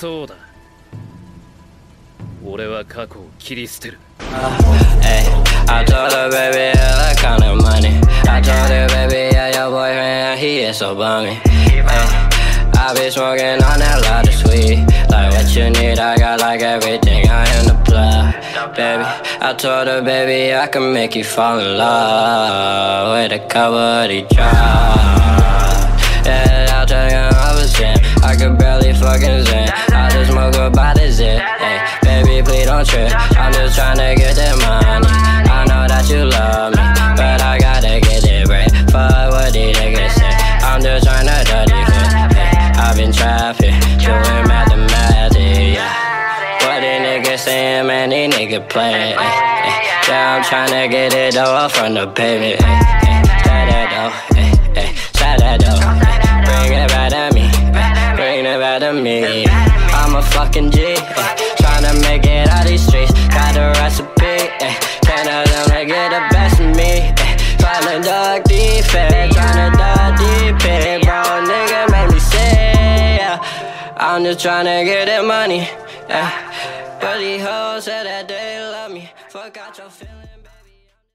そうだ。俺は過去を切り捨てる。 I told her, baby, yeah, that kind of money. I told her, baby, yeah, your boyfriend, he is so bummy. I be smoking on that lot of sweet. Like what you need, I got like everything I in the plug. Baby, I told her, baby, I can make you fall in love with a couple of these drugs. Yeah, I'll tell you I was in. I could barely fucking zen. I just smoke about this it. Hey, baby, please don't trip. I'm just tryna get that money. I know that you love me, but I gotta get it right. Fuck what these niggas say. I'm just tryna dirty fit. Hey, I've been trapping, doing mathematics, yeah. What these niggas saying, man, these niggas playing. Yeah, I'm tryna get it all from the pavement. Say that though, say that though. Bring it back to me, bring it back to me. I'm a fucking G, tryna make it out these streets. Got the recipe, can't let them get the best of me. Tryna dug deep, tryna dug deep, bro, nigga make me sick, yeah. I'm just tryna get that money, yeah. But these hoes said that they love me, forgot your feelings.